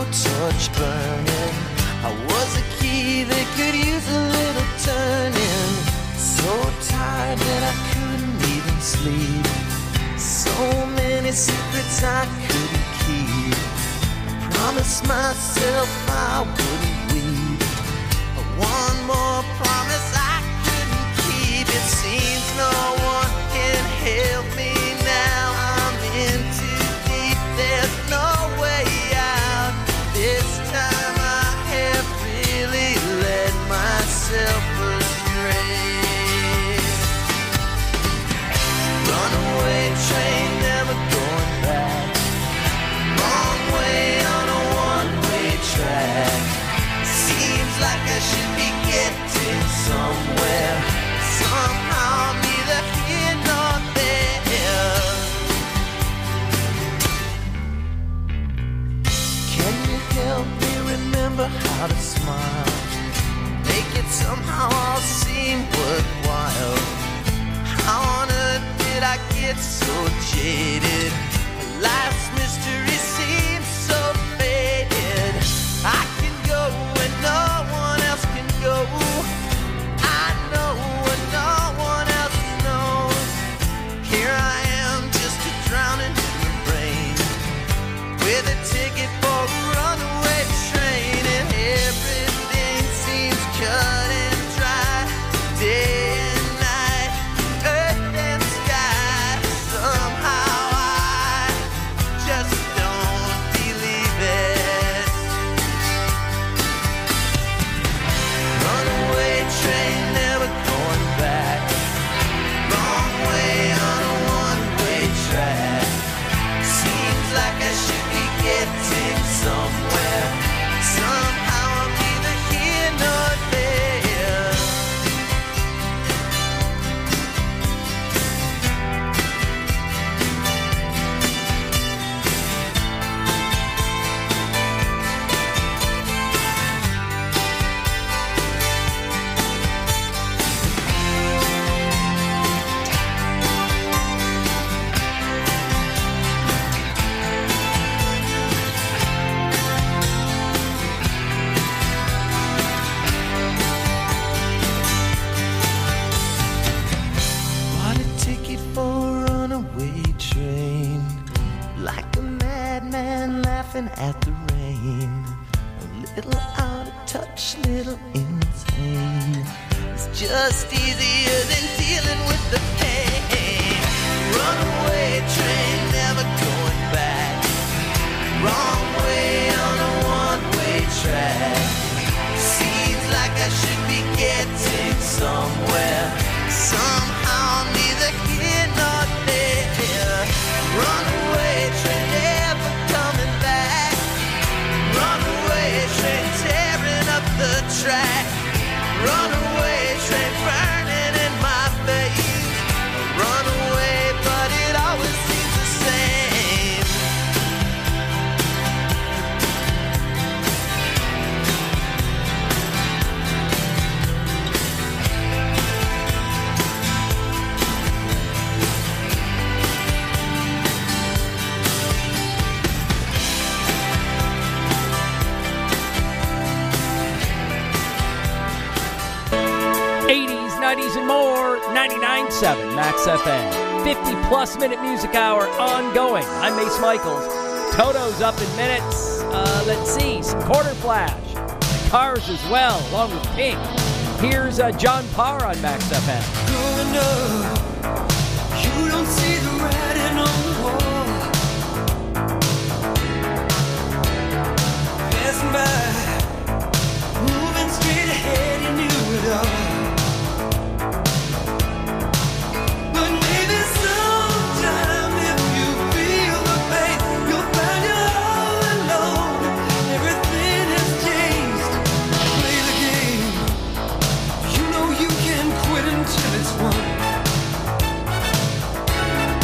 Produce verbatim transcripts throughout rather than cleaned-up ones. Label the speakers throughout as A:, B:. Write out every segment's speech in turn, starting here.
A: torch burning. I was a key that could use a little turning. So tired that I couldn't even sleep. So many secrets I couldn't keep. I promised myself I wouldn't weep. But one more promise I couldn't keep. It seems no one can help me now. I'm in too deep, there's no way out. This time I have really led myself astray. Runaway train, never going back. Wrong way on a one-way track. Seems like I should be getting somewhere. Somehow I'm neither here nor there. Can you help me remember how to smile? Make it somehow all seem worthwhile. How on earth did I get so jaded? Life's mystery seems so faded. I can go when no one else can go. I know what no one else knows. Here I am, just a drowning human brain, with a ticket for a runaway train, and everything seems cut and dry. Day and night, earth and sky. Somehow I just don't believe it. Runaway train, never going back. Wrong way on a one-way track. Seems like I should be getting somewhere. Somehow I'm neither here nor there. Bought a ticket for a runaway train, like a madman laughing at the rain. A little out of touch, little insane. It's just easier than dealing with the pain. Runaway train, never going back. Wrong way on a one-way track. Seems like I should be getting somewhere. Somehow I'm neither here nor there. Runaway train, never coming back. Runaway train, tearing up the track. Runaway train, burning in my veins. Runaway, but it always seems the same.
B: eighties, nineties, and more. ninety-nine point seven Max F M. fifty plus minute music hour ongoing. I'm Mace Michaels. Toto's up in minutes. Uh, let's see. Some Quarter Flash. The Cars as well, along with Pink. Here's uh, John Parr on Max F M.
C: Growing up, you don't see the writing on the wall. Passing by, moving straight ahead, you knew it all. But maybe sometime if you feel the pain, you'll find you're all alone. Everything has changed. Play the game. You know you can't quit until it's won.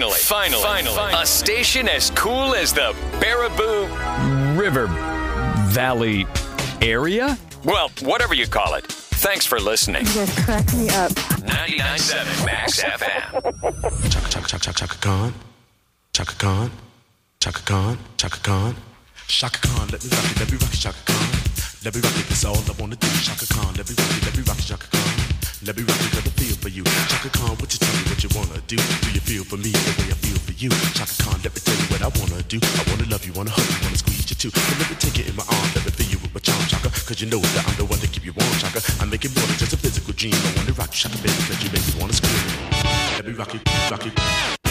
D: Finally, finally, finally, a station as cool as the Baraboo
B: River Valley area?
D: Well, whatever you call it. Thanks for listening.
E: You guys crack me up.
D: ninety-nine point seven Max F M.
F: Chaka chaka chaka chaka chaka Khan, Chaka Khan, Chaka Khan, Chaka Khan, Shaka Khan. Let me rock it, let me rock it, Chaka Khan. Let me rock it, that's all I wanna do. Chaka Khan, let me rock it, let me rock it, Chaka Khan. Let me rock it, got a feel for you. Chaka Khan, what you tell me what you wanna do? Do you feel for me the way I feel for you? Chaka Khan, let me tell you what I wanna do. I wanna love you, wanna hug you, wanna squeeze you too. So let me take it in my arms, let me feel you with my charm, Chaka. Cause you know that I'm the one to keep you warm, Chaka. I make it more than just a physical dream. I wanna rock you, Chaka, baby, cause you make me wanna scream. Let me rock it, rock it.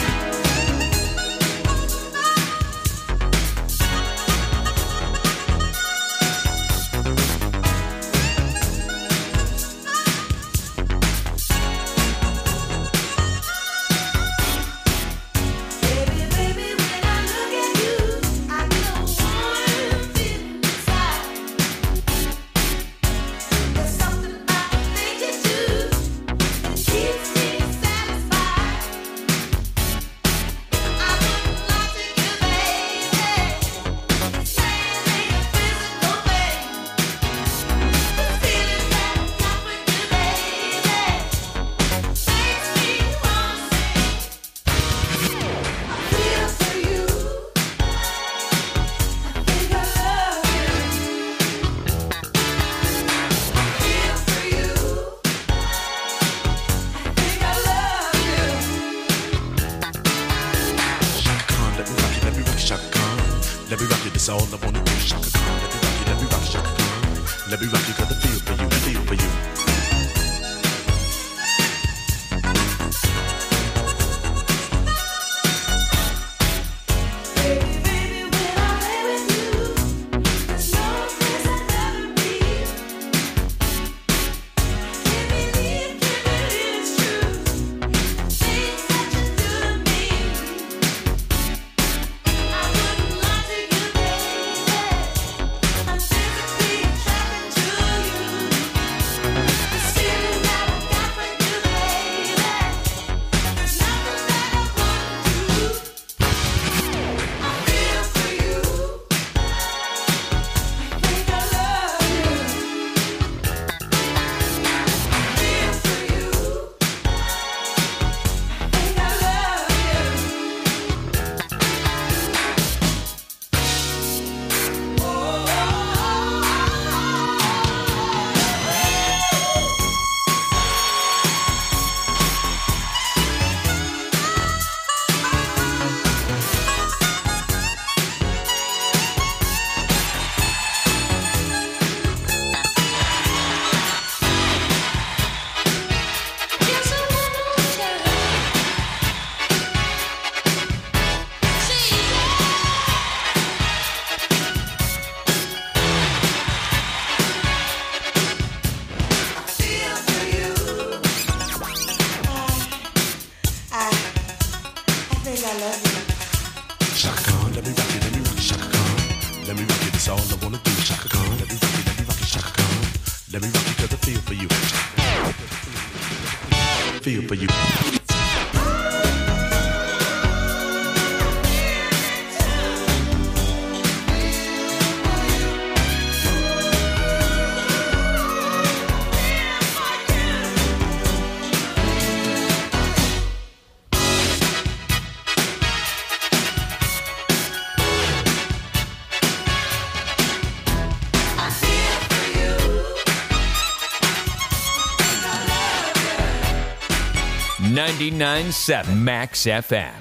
B: ninety-nine point seven Max F M.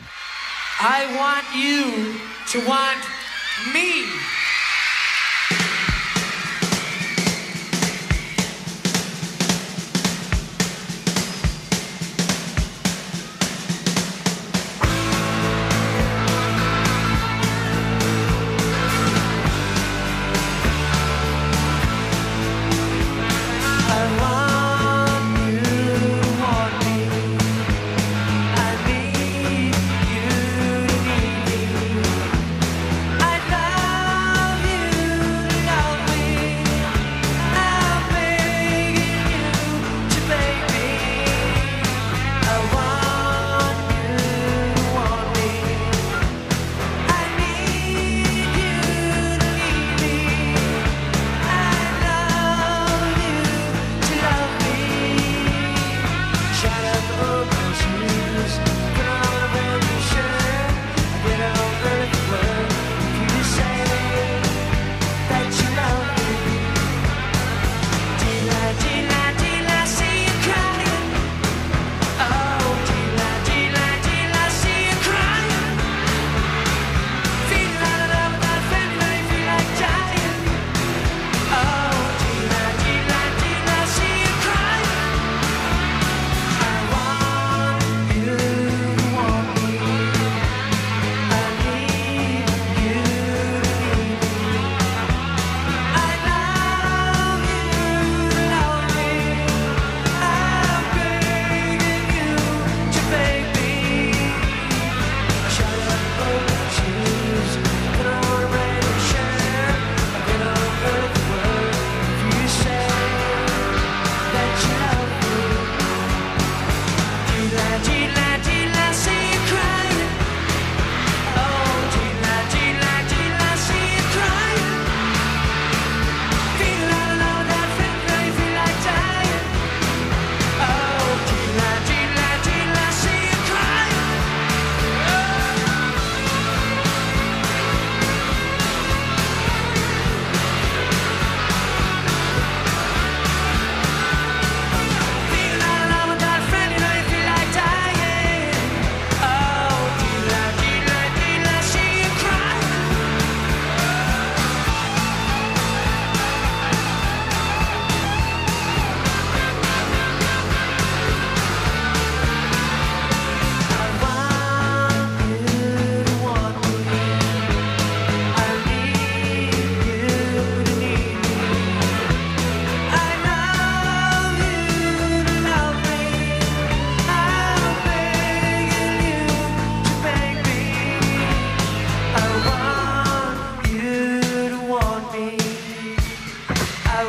G: I want you to want me.
C: I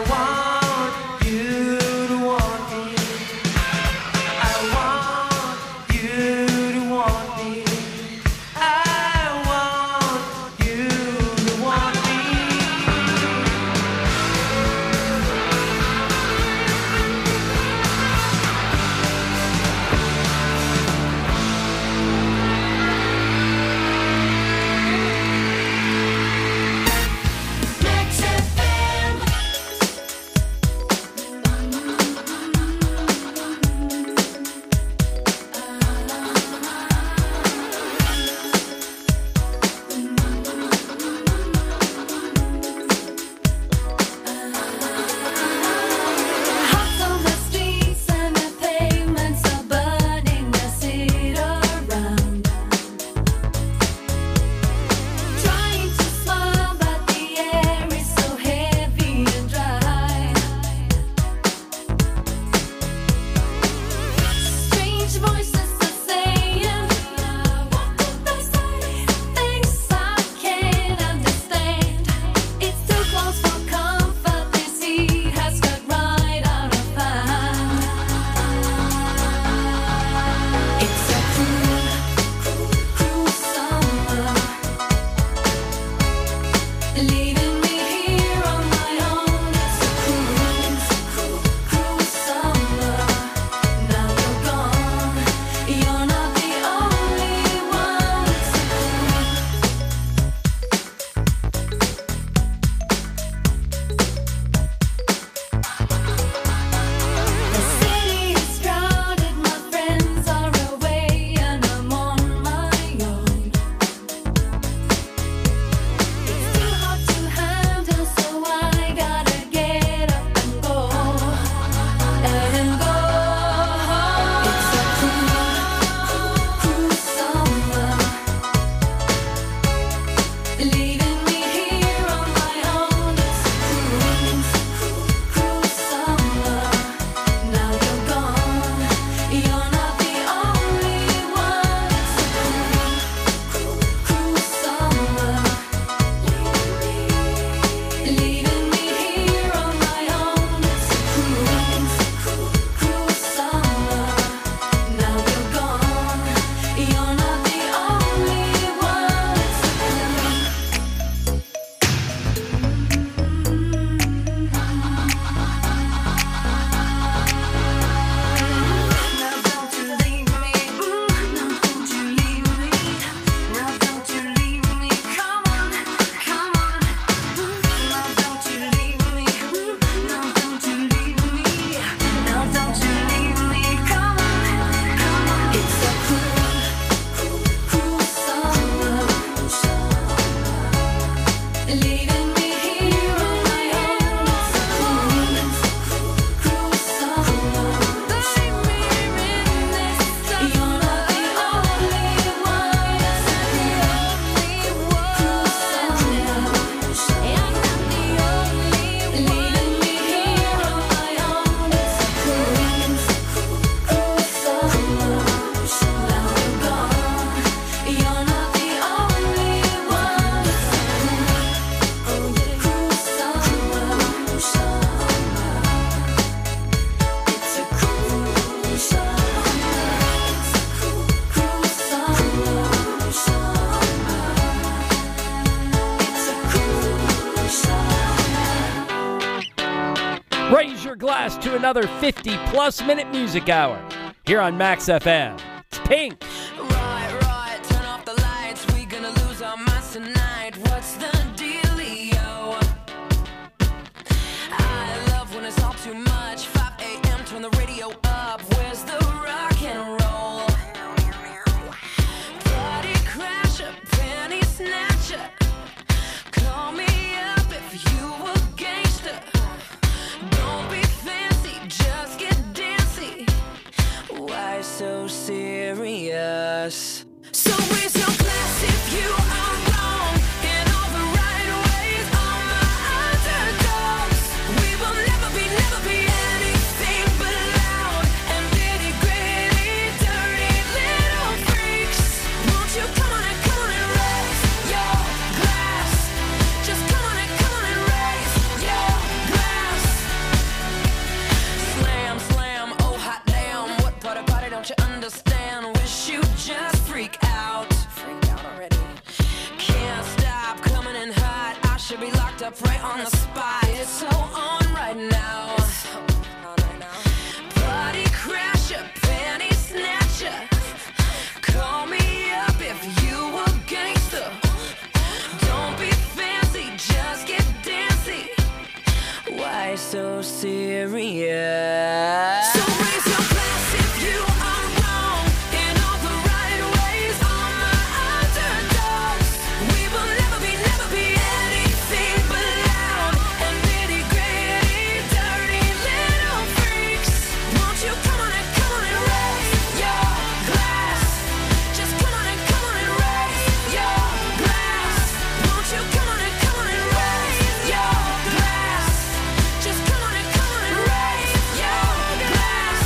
G: want you to want me. I want you to want me. I want you to want me.
E: Hearts on the streets and the pavements are burning. I sit around, trying to smile, but the air is so heavy and dry. Strange voices are saying, what did they say? Things I can't understand. It's too close for comfort. This heat has got right out of hand. It's a cruel, cruel summer, leaving me here on my own. It's a cruel, cruel summer. Now you're gone. You're not the only one. It's a The city is crowded, my friends are away, and I'm on my own. It's too hard to handle, so I gotta get up and go, and go. It's a cruel, cruel summer, leaving me here on my own. It's a cruel, cruel summer. Now you're gone. You're not the only one. It's a cruel, cruel summer, leaving me here on my own. It's a cruel, cruel summer. Now you're gone. You're not the only one. It's a Now don't you leave me, now don't you leave me, now don't you leave me, come on, come on. Now don't you leave me, now don't you leave me, now don't you leave me, come on, come on. It's a cruel, cruel summer, leaving me here on my own. It's a cruel, cruel summer. Leave me in this summer. You're not the only one. It's a cruel summer. You're not the only one. Leaving me here on my own. It's a cruel, cruel summer. Now you're gone. You're not the only one. It's a cruel, cruel summer. It's a cruel
B: Raise your glass to another fifty plus minute music hour here on Max F M. It's Pink.
H: Right, right, turn off the lights. We gonna lose our minds tonight. What's the dealio? I love when it's all too much. five a.m. turn the radio up. Where's the rock and roll? Party crasher, penny snatcher. Call me up if you a gangster. Don't be fancy, just get dancy. Why so serious? So raise your glass if you are wrong in all the right ways. All my underdogs, we will never be, never be anything but loud and nitty gritty, dirty little freaks. Won't you come on and come on and raise your glass? Just come on and come on and raise your glass. serious. So raise your glass if you are wrong in all the right ways. All my underdogs, we will never be, never be anything but loud and nitty gritty, dirty little freaks. Won't you come on and come on and raise your glass? Just come on and come on and raise your glass. Won't you come on and come on and raise your glass? Just come on and come on and raise your glass.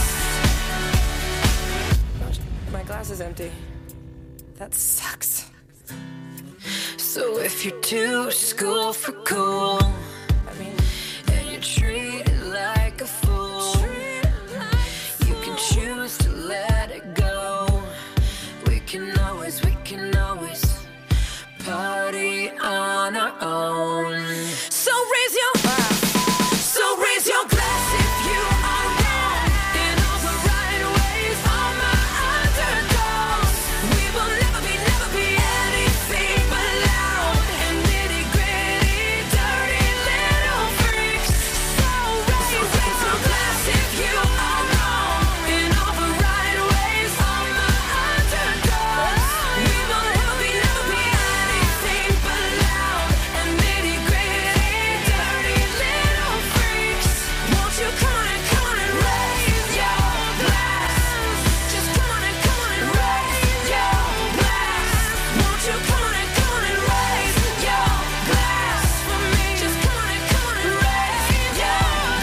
H: My glass is empty. That sucks. So if you're too school for cool, I mean, and you're treated like a fool, you can choose to let it go. We can always, we can always party on our own. So raise your so raise your glass if you are wrong in all the right ways. All my underdogs, we will never be, never be anything but loud and nitty gritty, dirty little freaks. So raise, so raise your glass if you are wrong in all the right ways. All my underdogs, we will never be, never be anything but loud and nitty gritty, dirty little freaks. Won't you come on and come on and raise your glass? Just come on and come on and raise your glass. Won't you come on and come on and raise your glass for me? Just come on and come on and raise your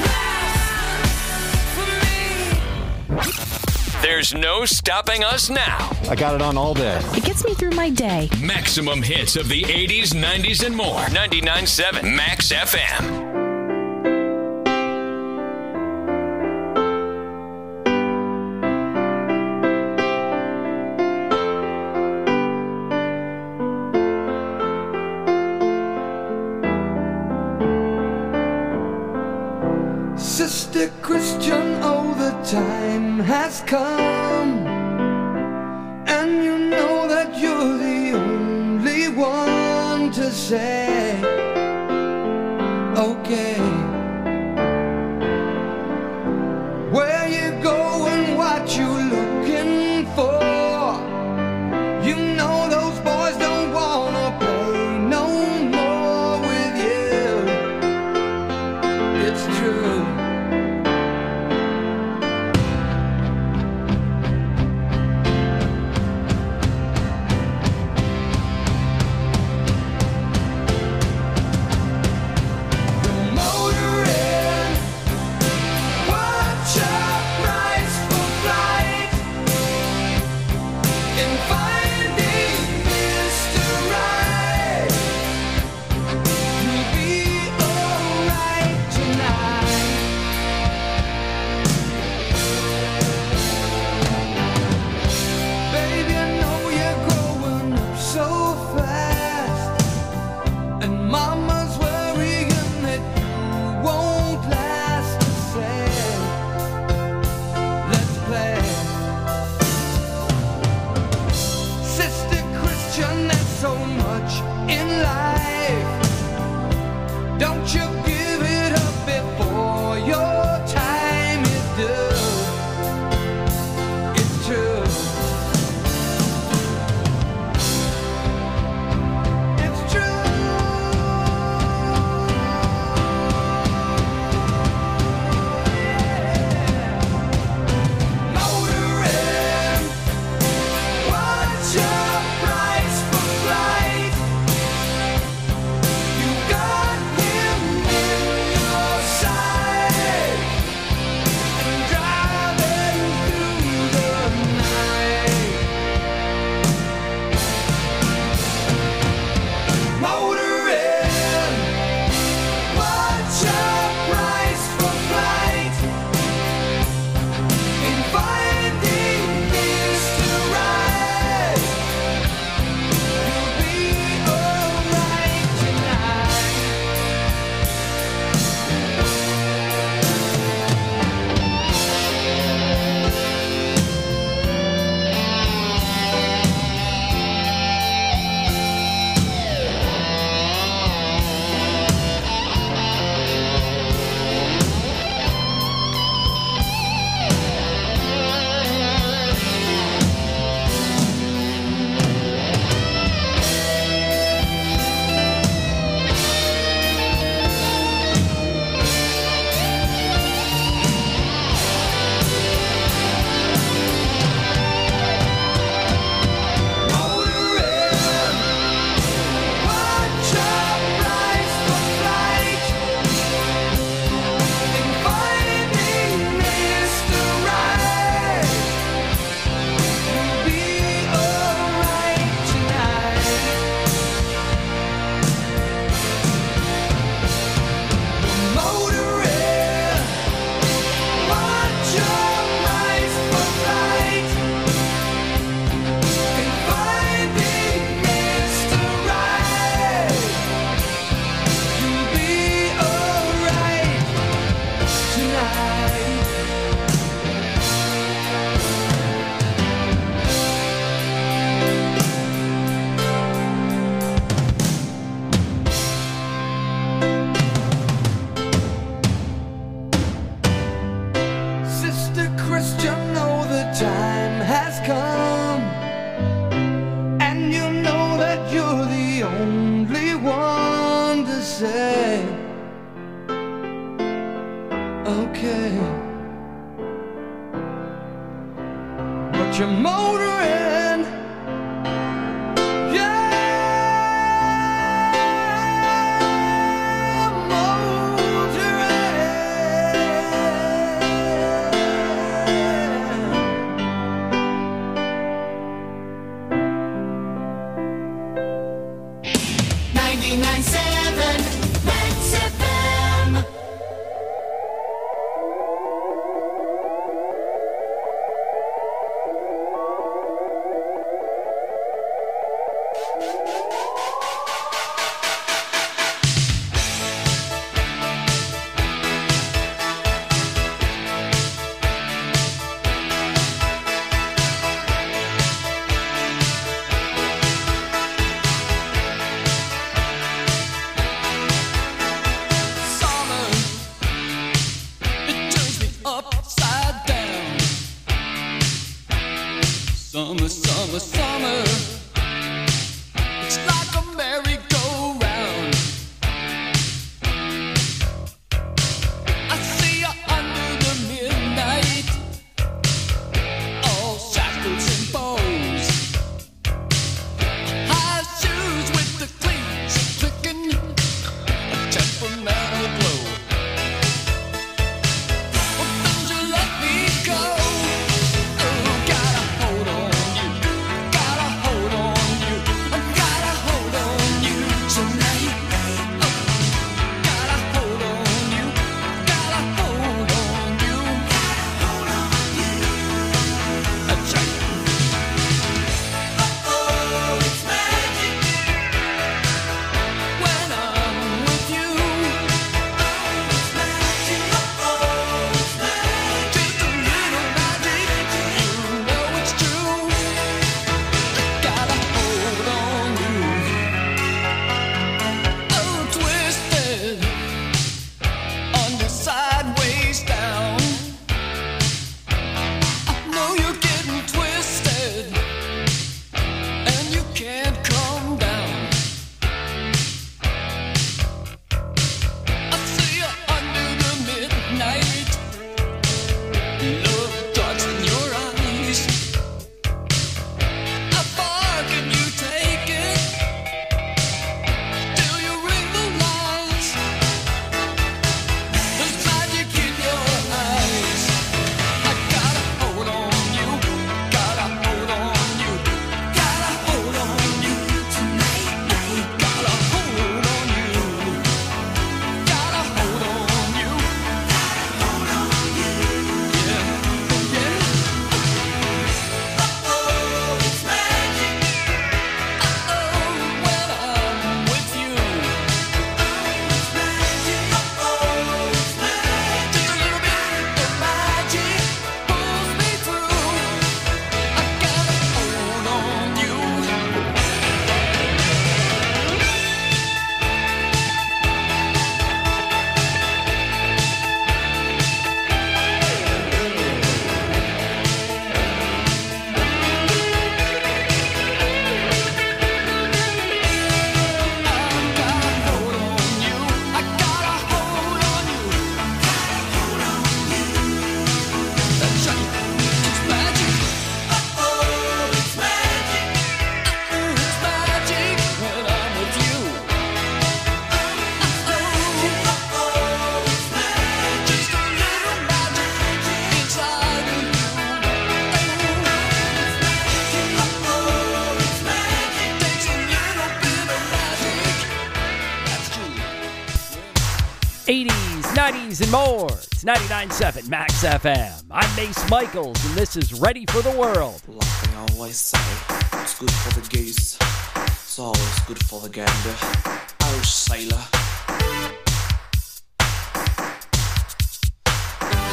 H: glass for me.
D: There's no stopping us now.
I: I got it on all day.
J: It gets me through my day.
D: Maximum hits of the eighties, nineties, and more. ninety-nine point seven Max F M.
C: Sister Christian, oh, the time has come, and you know that you're the only one to say, okay, where you going, what you looking for. You know those boys don't wanna play no more with you. It's true. The
G: Sister Christian, know the time has come, and you know that you're the only one to say, okay. But you're motoring, yeah, motoring.
E: ninety-nine seven Max F M.
C: Summer, it turns me upside down. Summer, summer, summer, it's like a merry-go-round. I see you under the midnight, all shackles and bows. High shoes with the cleats clicking, a temperamental glow. Well, don't you let me go. Oh, gotta hold on you, gotta hold on you, I gotta hold on you tonight. Oh, gotta hold on you, gotta hold on you, gotta hold on you. That's right. Oh, it's magic when I'm with you. Oh, it's magic. Oh, it's magic. Just a little magic. You know it's true. Gotta hold on you. Oh, twisted under sideways down. I know you're getting twisted, and you can't come down. I see you under the midnight, love darts in your eyes. How far can you take it till you realize there's magic in your eyes? I gotta hold on you, gotta hold on you, gotta hold on you tonight. Gotta hold on you, gotta hold on you, gotta hold on you, yeah, yeah. Oh, it's magic. Oh, when I'm with you. Oh, it's magic. Oh, it's magic. Just a little bit of magic pulls me through. I gotta hold on you. I gotta hold on you. Gotta hold on you. That's right. It's magic. Oh, it's magic. It's magic when I'm with you. Oh, it's magic. Just a little magic inside of you. Oh, it's magic. Takes a little bit of magic. That's true.
B: eighties, nineties, and more. It's ninety-nine point seven Max F M. I'm Mace Michaels, and this is Ready for the World.
I: Like they always say, it's good for the geese, it's always good for the gander. Irish sailor.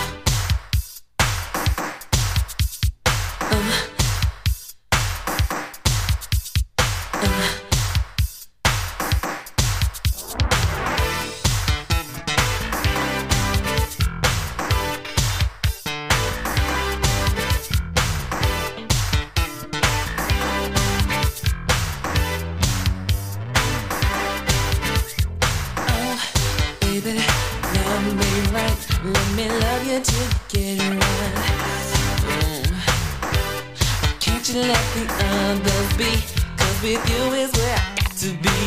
J: the others be, 'cause with you is where I got to be.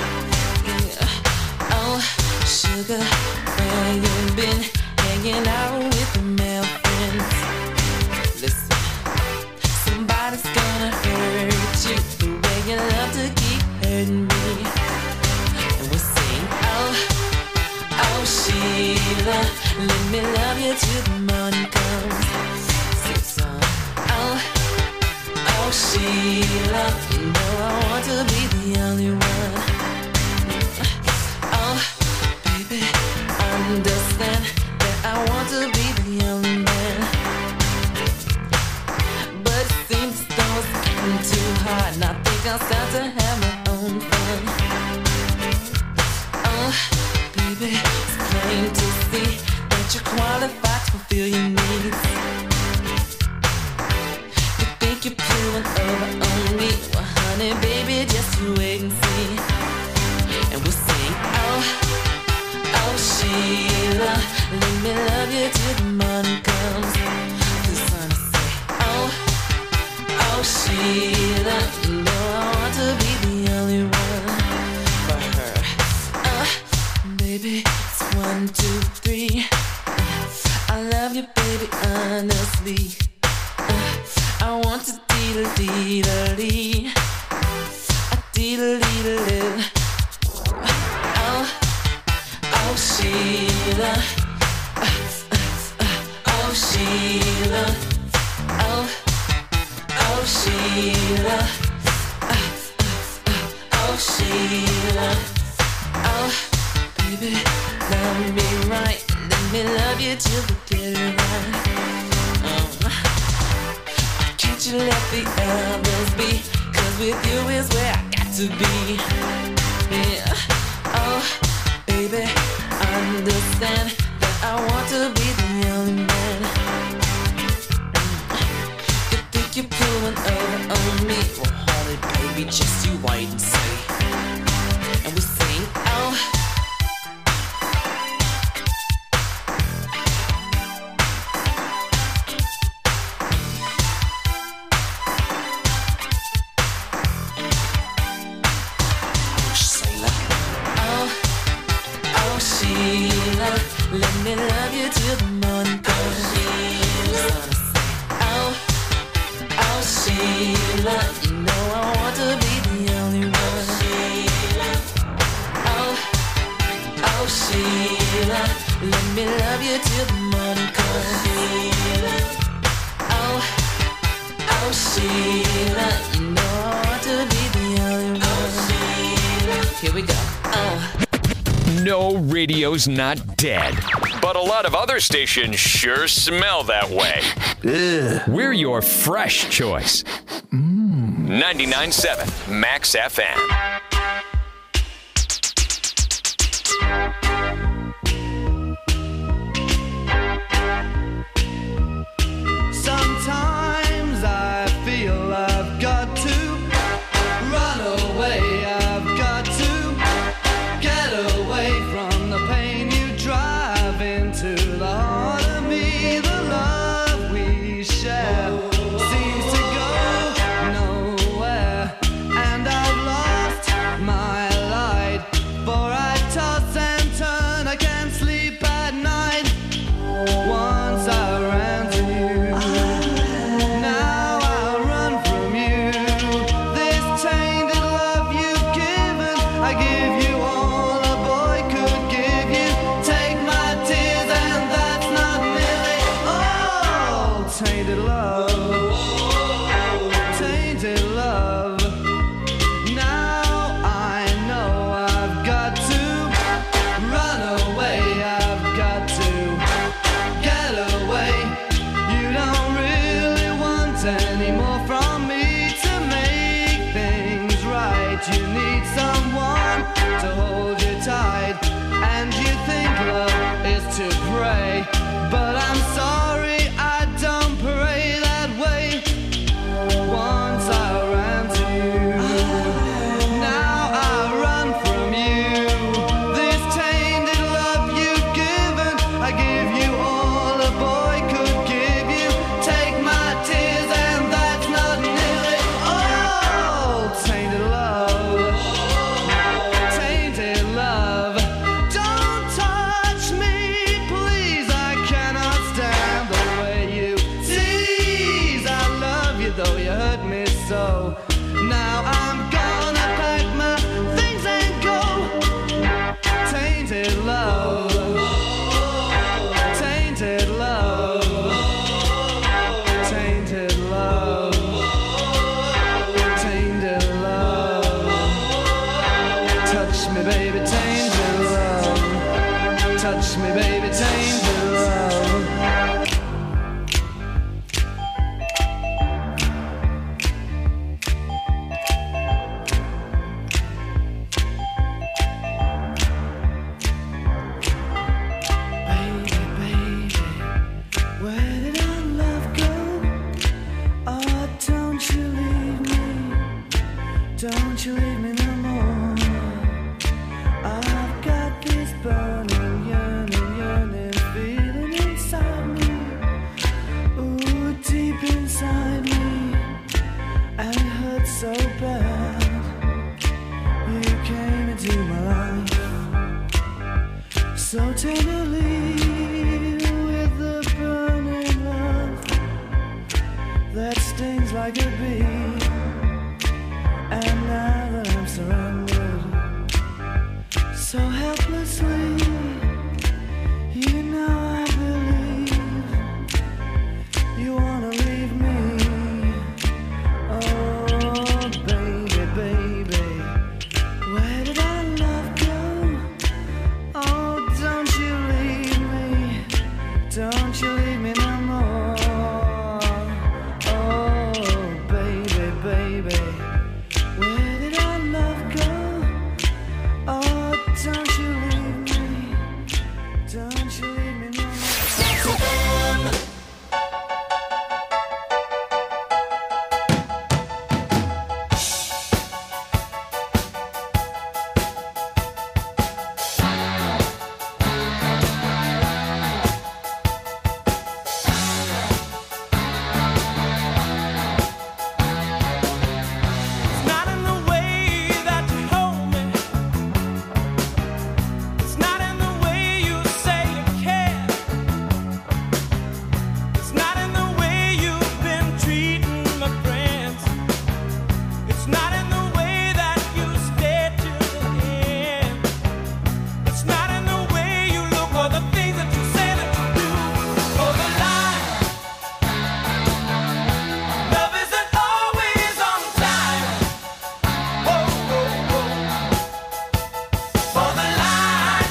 J: Yeah. Oh, sugar, where you been? Hanging out with the male friends. Listen, somebody's gonna hurt you the way you love to keep hurting me. And we'll sing, oh, oh Sheila, let me love you till the morning comes. Sing song, oh, oh Sheila, you know I want to be the only one. Oh, baby, understand that I want to be the only man. But it seems as though it's getting too hard, and I think I'll start to have my own fun. Oh, baby, it's plain to see that you're qualified to fulfill your needs. You think you're pulling over on me? Well, honey, baby, just you wait and see. And we'll sing, oh, oh Sheila, let me love you till the morning comes. The sun will say, oh, oh Sheila, you know I want to be the only one for her. Uh, baby, it's one, two, three. I love you, baby, honestly. Uh, I want to dee-da-dee-da-dee. A dee-da-dee-da-dee. Oh, oh Sheila. Oh Sheila, oh, oh Sheila, oh Sheila, oh baby, love me right, let me love you till we get it right. Um, can't you let the others be? 'Cause with you is where I got to be. Yeah, oh baby, understand that I want to be the only man. You think you're pulling over on me? Well, honey, baby, just you wait and see. And we sing, oh, oh, oh Sheila, let me love you till the morning comes. Oh, oh Sheila, you know I want to be the only one. Oh, oh Sheila, let me love you till the morning comes. Oh, oh Sheila, you know I want to be the only one. Here we go. Oh.
D: No, radio's not dead. But a lot of other stations sure smell that way. We're your fresh choice. ninety-nine point seven Max F M.
C: Sometimes I feel I've got to run away. I've got to get away from the pain you drive into the heart of me. The love we share seems to go nowhere, and I've lost my light. For I toss and turn, I can't sleep at night. Once I ran to you, now I run from you. This tainted love you've given, I give you all a boy could give you. Take my tears and that's not nearly all. Tainted love, tainted love. Now I know I've got to run away. I've got to get away. You don't really want any more from me to make things right. You need someone to hold you tight, and you think love is to pray. But I'm sorry, I don't pray that way. Once I ran to you, now I run from you. This tainted love you've given, I give you all a boy could give you. Take my tears and that's
G: I could be. And now that I'm surrounded so helplessly, you know I believe you wanna leave me. Oh, baby, baby, where did our love go? Oh, don't you leave me, don't you leave me no more. Oh, baby, baby, where did our love go? Oh, don't you leave me, don't you leave me no more.
C: It's not in the way that you hold me. It's not in the way you say you care. It's not in the way you've been treating my friends. It's not in the way that you stay till the end. It's not in the way you look or the things that you say that you do. For the line, love isn't always on time. Oh, oh, oh. For the line,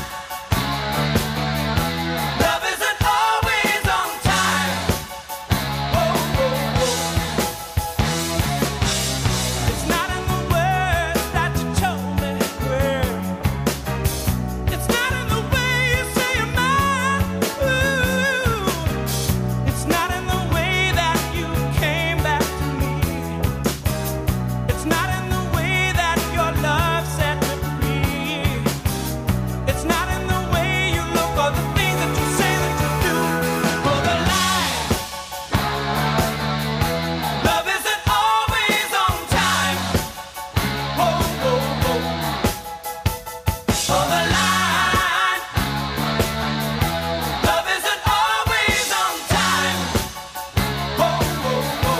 C: love isn't always on time. Oh, oh, oh. It's not in the words that you told me, girl. It's not in the way you say you're mine. Ooh. It's not in the way that you came back to me. It's not in the way that your love set me free. It's not in the way you look or the things that you say that you do. For the line, love isn't always on time. Oh, oh, oh. For the line, love isn't always on time. Oh, oh, oh.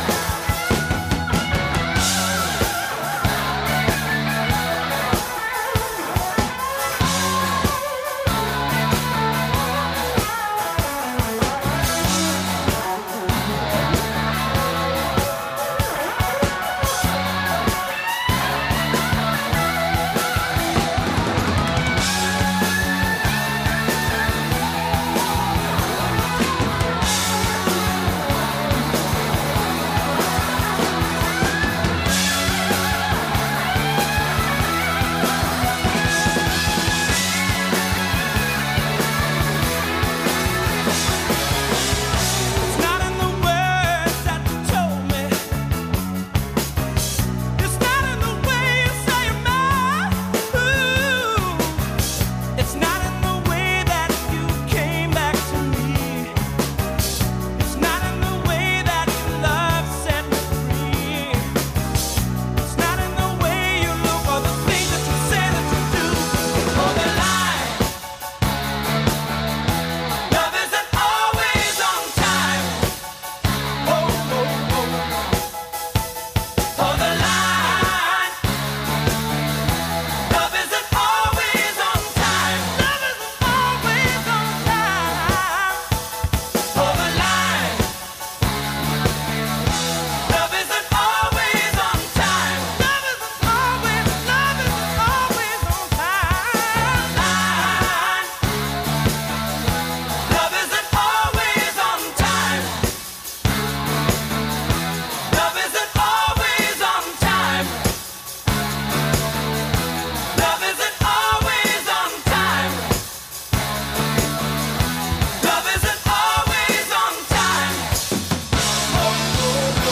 C: It's not in the words that you told me. It's not in the way you say you're mine. Ooh. It's not in the way that you came back to me. It's not in the way that your love set me free. It's not in the way you look or the things that you say that you do. For the line, love isn't always on time. Oh, oh, oh. For the line, love isn't always on time. Love isn't always on time. For the line, love isn't always on time. Love isn't always, love isn't always on time. Line, love isn't always on time. Love isn't always on time. Love isn't always on time. Love isn't always on time. Oh, oh,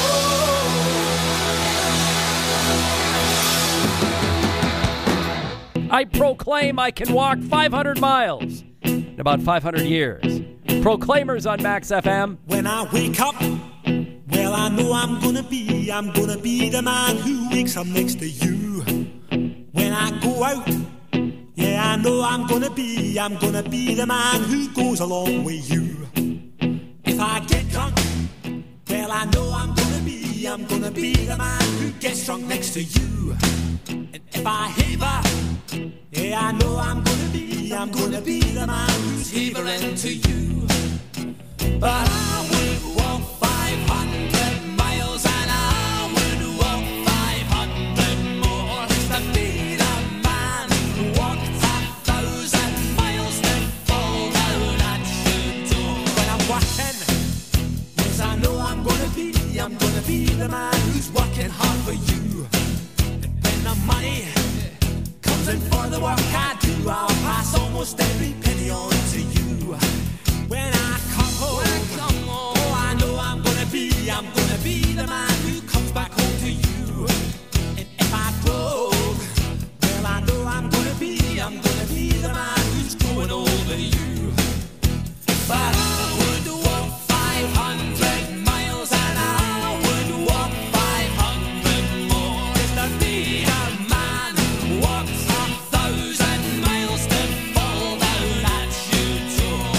C: oh.
B: I proclaim I can walk five hundred miles in about five hundred years. Proclaimers on Max F M.
K: When I wake up, well, I know I'm gonna be, I'm gonna be the man who wakes up next to you. When I go out, yeah, I know I'm gonna be, I'm gonna be the man who goes along with you. If I get drunk, well, I know I'm gonna be, I'm gonna be the man who gets drunk next to you. And if I heaver, yeah, I know I'm gonna be, I'm gonna be the man who's heavering to you. But I would walk five hundred miles and I would walk five hundred more to be the man who walked a thousand miles to fall down at your door. When I'm working, yes, I know I'm gonna be, I'm gonna be the man who's working hard for you. And when the money comes in for the work I do, I'll pass almost every penny on to you. When I come home, oh, I know I'm gonna be, I'm gonna be the man who comes back home to you. And if I broke, well, I know I'm gonna be, I'm gonna be the man who's growing over you. But I would walk five hundred miles and I would walk five hundred more just to be the man who walks a thousand miles to fall down at your door.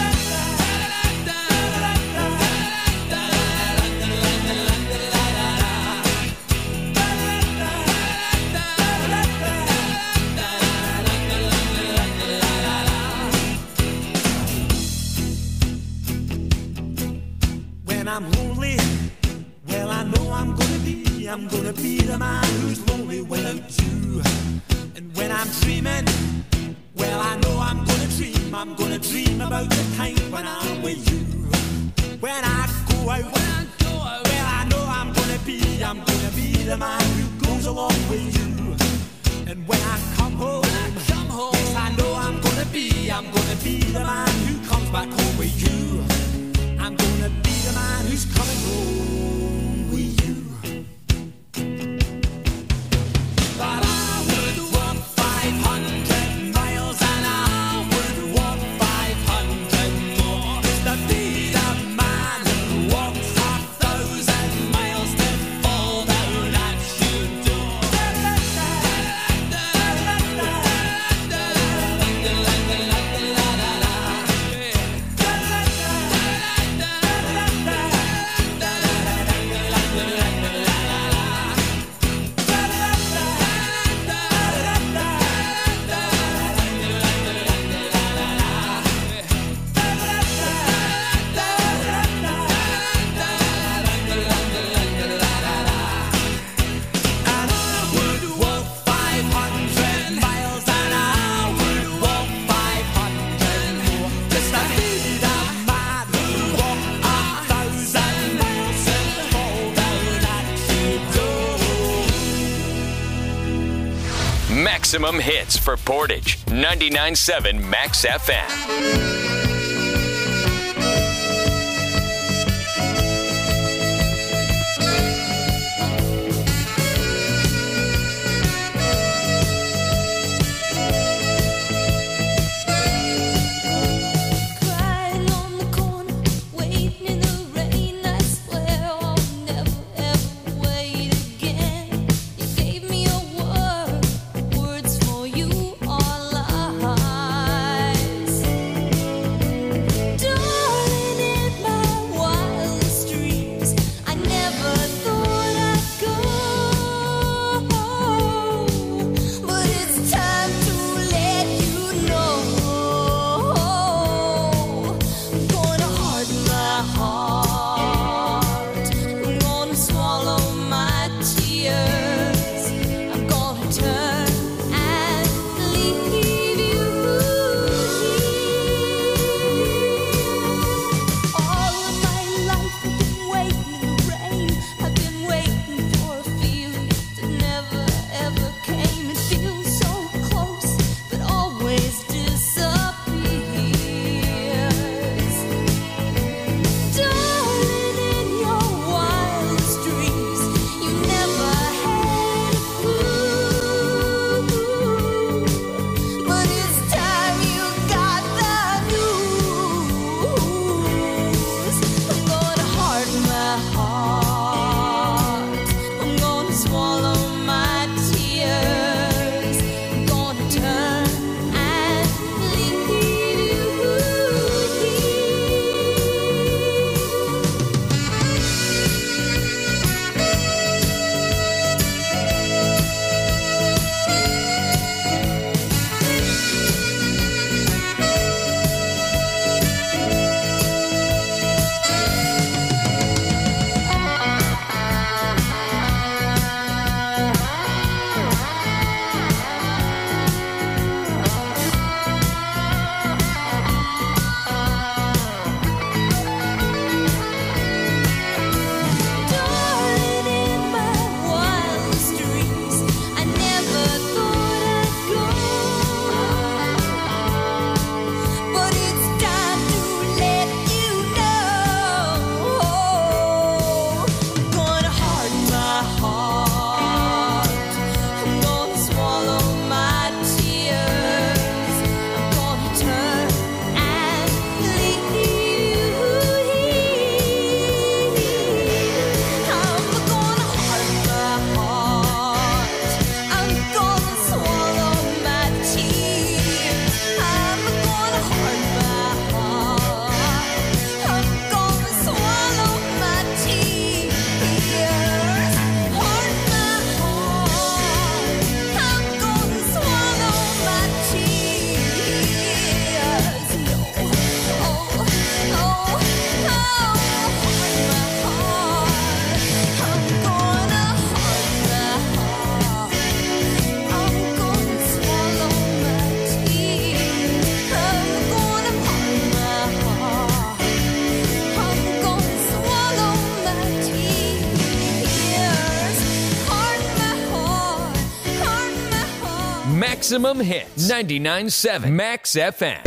K: When I'm lonely, well, I know I'm gonna be, I'm gonna be the man who's lonely without you. And when I'm dreaming, well, I know I'm gonna dream, I'm gonna dream about the time when I'm with you. When I go out, when I go out, well, I know I'm gonna be, I'm gonna be the man who goes along with you. And when I come home, when I come home, yes, I know I'm gonna be, I'm gonna be the man who comes back home with you. I'm gonna be the man who's coming home with you. But I would walk five hundred miles and I would walk five hundred more just to be the man who walks a thousand miles to fall down at your door. And I would walk five hundred miles and I would walk five hundred more just to be the man who walked a thousand miles and fall down at your door.
D: Maximum hits for Portage. ninety-nine point seven Max F M.
E: Crying on the corner, waiting in the rain. I swear I'll never ever wait again. You gave me a word, words for you are lies.
D: Maximum hits. ninety-nine point seven Max F M.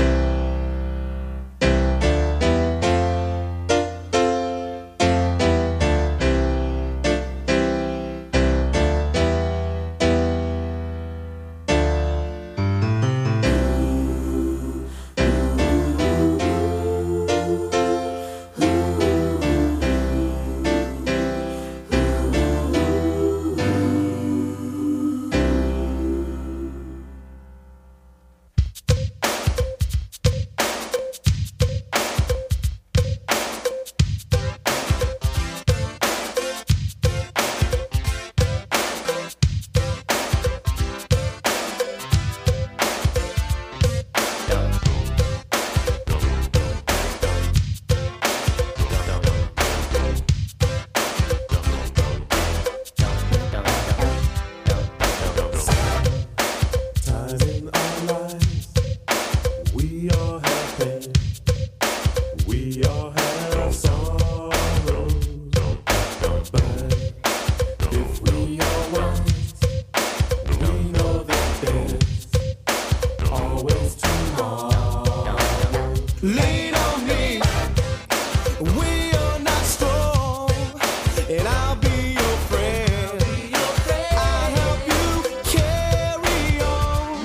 C: Lean on me. We are not strong, and I'll be your friend. I'll help you carry on.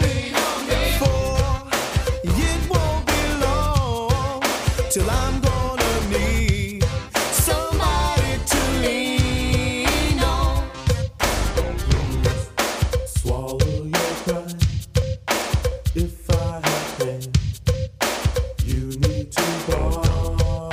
C: For it won't be long till I'm gonna need somebody to lean on. Swallow your pride if I have pain. You need to borrow,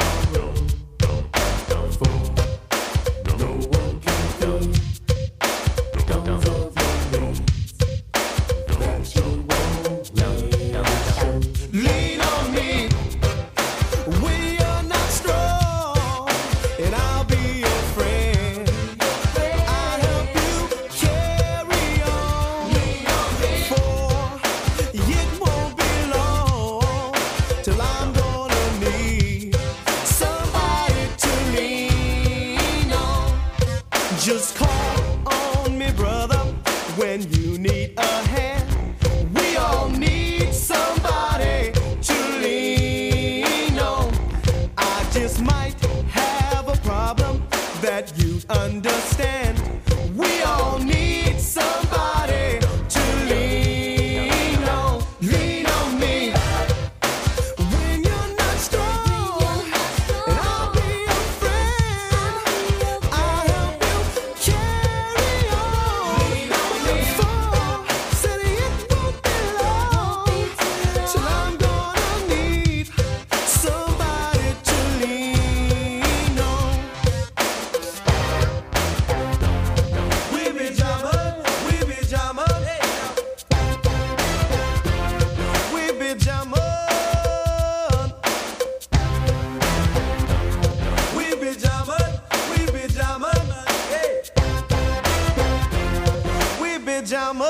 C: for no one can fill those of your needs that you won't need. Lean on me. We are not strong, and I'll be your friend. I'll help you carry on. For it won't be long till I'm gonna need somebody to lean on. Just call on me, brother, when you need a hand. We all need somebody to lean on. I just might have a problem that you understand. We all need somebody to lean on. Lean on me. When you're not strong, and I'll be your friend. I'll help you carry on. For said it won't be long till I'm gonna need somebody to lean on. We be jamming, we be jamming, we be jamming. We be jamming, we be jamming, hey. We be jamming.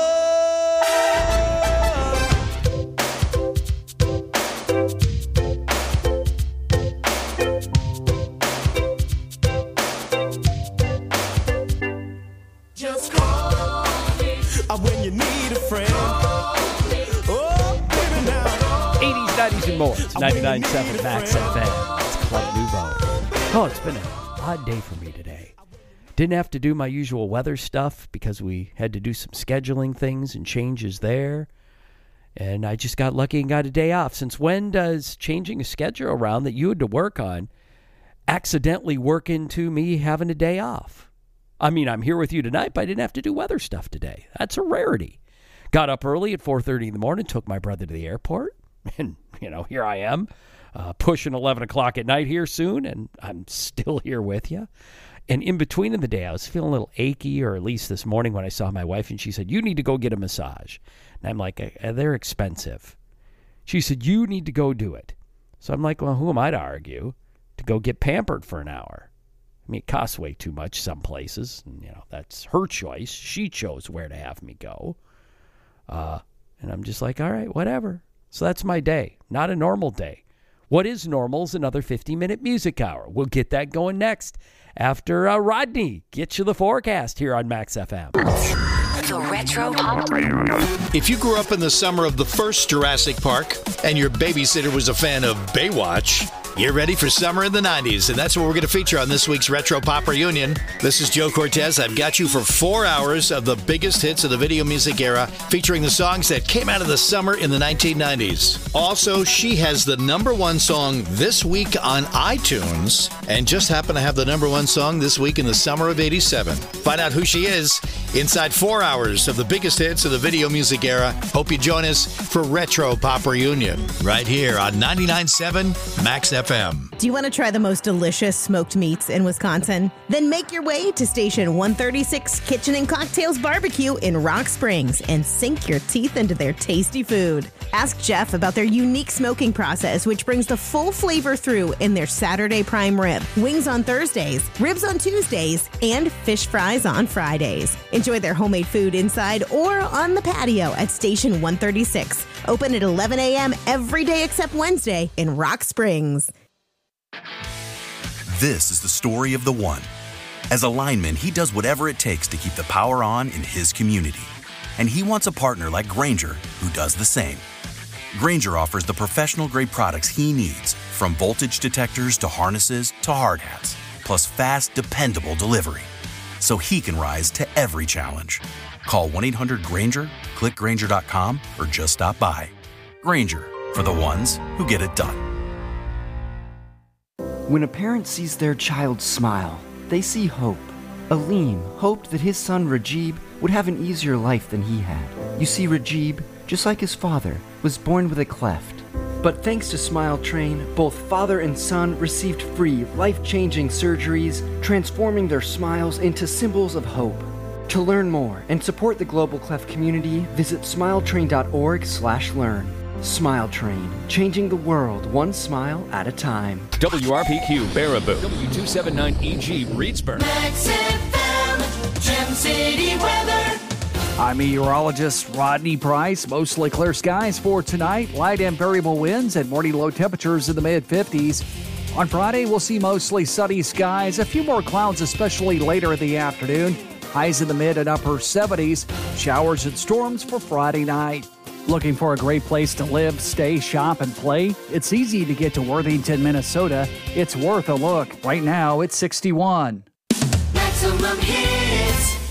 C: Just call me uh, when you need a friend. Oh, baby, now.
B: eighties, nineties, and more. It's ninety-nine point seven Max F M. It's Club Nouveau. Oh, it's been an odd day for me today. Didn't have to do my usual weather stuff because we had to do some scheduling things and changes there. And I just got lucky and got a day off. Since when does changing a schedule around that you had to work on accidentally work into me having a day off? I mean, I'm here with you tonight, but I didn't have to do weather stuff today. That's a rarity. Got up early at four thirty in the morning, took my brother to the airport, and, you know, here I am, uh, pushing eleven o'clock at night here soon, and I'm still here with you. And in between in the day, I was feeling a little achy, or at least this morning when I saw my wife, and she said, you need to go get a massage. And I'm like, "Uh, they're expensive. She said, you need to go do it. So I'm like, well, who am I to argue? To go get pampered for an hour. I mean, it costs way too much some places. And, you know, that's her choice. She chose where to have me go. Uh, and I'm just like, all right, whatever. So that's my day. Not a normal day. What is normal is another fifty-minute music hour. We'll get that going next after uh, Rodney gets you the forecast here on Max F M.
L: The Retro Pop.
M: If you grew up in the summer of the first Jurassic Park and your babysitter was a fan of Baywatch, you're ready for summer in the nineties, and that's what we're going to feature on this week's Retro Pop Reunion. This is Joe Cortez. I've got you for four hours of the biggest hits of the video music era, featuring the songs that came out of the summer in the nineteen nineties. Also, she has the number one song this week on iTunes, and just happened to have the number one song this week in the summer of eighty-seven. Find out who she is inside four hours of the biggest hits of the video music era. Hope you join us for Retro Pop Reunion, right here on ninety-nine point seven Max F M.
N: Do you want to try the most delicious smoked meats in Wisconsin? Then make your way to Station one thirty-six Kitchen and Cocktails Barbecue in Rock Springs and sink your teeth into their tasty food. Ask Jeff about their unique smoking process, which brings the full flavor through in their Saturday prime rib, wings on Thursdays, ribs on Tuesdays, and fish fries on Fridays. Enjoy their homemade food inside or on the patio at Station one thirty-six. Open at eleven a.m. every day except Wednesday in Rock Springs.
O: This is the story of the one. As a lineman, he does whatever it takes to keep the power on in his community. And he wants a partner like Grainger who does the same. Grainger offers the professional-grade products he needs, from voltage detectors to harnesses to hard hats, plus fast, dependable delivery, so he can rise to every challenge. Call one eight hundred Grainger, click Grainger dot com, or just stop by. Grainger, for the ones who get it done.
P: When a parent sees their child smile, they see hope. Aleem hoped that his son Rajib would have an easier life than he had. You see, Rajib, just like his father, was born with a cleft. But thanks to Smile Train, both father and son received free, life-changing surgeries, transforming their smiles into symbols of hope. To learn more and support the Global Cleft community, visit smiletrain dot org slash learn. Smile Train, changing the world one smile at a time.
B: W R P Q, Baraboo. W two seventy-nine E G, Reedsburg.
C: Max F M, Gem City weather.
Q: I'm meteorologist Rodney Price. Mostly clear skies for tonight. Light and variable winds and morning low temperatures in the mid fifties. On Friday, we'll see mostly sunny skies. A few more clouds, especially later in the afternoon. Highs in the mid and upper seventies. Showers and storms for Friday night. Looking for a great place to live, stay, shop, and play? It's easy to get to Worthington, Minnesota. It's worth a look. Right now, it's sixty-one.
C: Maximum hits.